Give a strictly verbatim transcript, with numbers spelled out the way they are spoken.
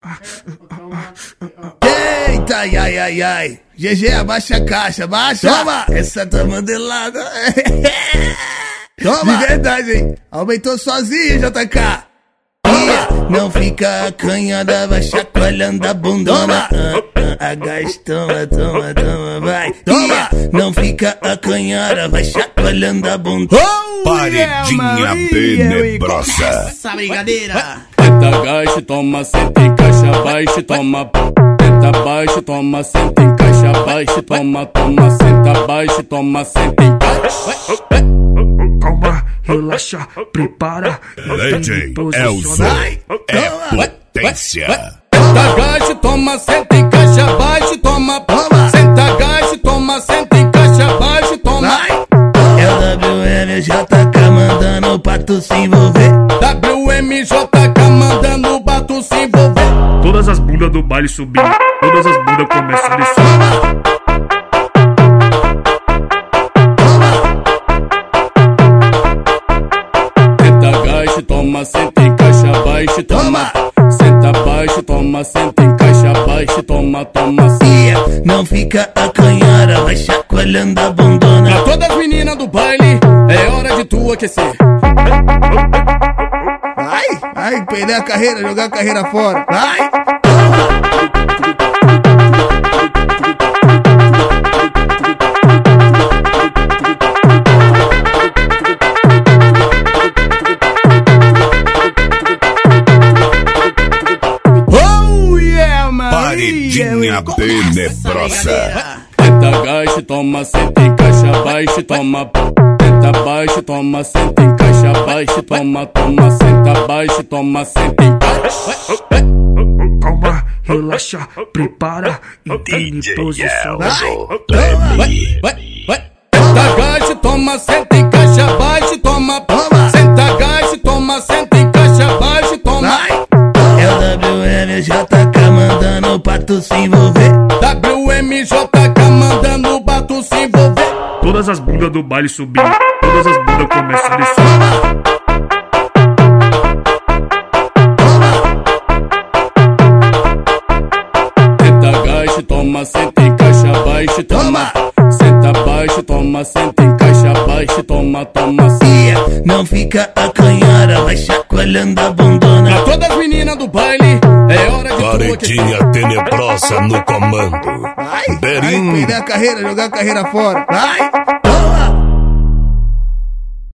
Eita, ai, ai, ai, ai. G G, abaixa a caixa, abaixa. Toma. Essa tá mandelada. Toma. De verdade, hein? Aumentou sozinho, J K. Não fica acanhada, vai chacoalhando a bundona. A gás, toma, toma, toma, vai. Toma. Não fica acanhada, vai chacoalhando a bundona. Paredinha tenebrosa. Essa brincadeira. Senta, gás, toma, senta, encaixa, baixa, toma. Senta, baixa, toma, senta, encaixa, baixa, toma, toma, senta, baixa, toma, senta, encaixa. Calma, relaxa, prepara. D J Elzo é potência. Senta, gás, toma, senta, encaixa, baixa, toma. Senta, gás, toma, senta, encaixa, baixa, toma. É o W M J K mandando pra tu se envolver. W M J K mandando pra tu se envolver. Todas as bundas do baile subindo, todas as bundas começam a descer. Senta, gás, toma, senta, encaixa, baixa, toma. Senta, baixa, toma, senta, encaixa, baixa, toma, toma. Não fica acanhada, vai chacoalhando a bundona. Pra todas as meninas do baile, é hora de tu aquecer. Vai, vai, perder a carreira, jogar a carreira fora. Vai. Oh yeah, Paredinha tenebrosa. Senta, gás, toma, senta, encaixa, baixa, toma. Senta, baixa, toma, senta, encaixa, baixa, toma, toma, senta, baixa, toma, senta, encaixa. Calma, relaxa, prepara e te posiciona. Vai, vai, vai. Senta, gás, toma, senta, encaixa, baixa, toma. Senta, gás, toma, senta, encaixa, baixa, toma. É o W M J K mandando pra tu se envolver. W M J K mandando pra tu se envolver. Todas as bundas do baile subindo, todas as bundas começam a descer. Senta, gás, toma, senta, encaixa, baixa, toma. Senta, baixa, toma, senta, encaixa, baixa, toma, toma. Não fica acanhada, vai chacoalhando a bundona. Pra todas as meninas do baile, é hora de tu aquecer. Paredinha tenebrosa no comando. Vai, vai, Berim. perder a carreira, jogar a carreira fora. Vai. Toma.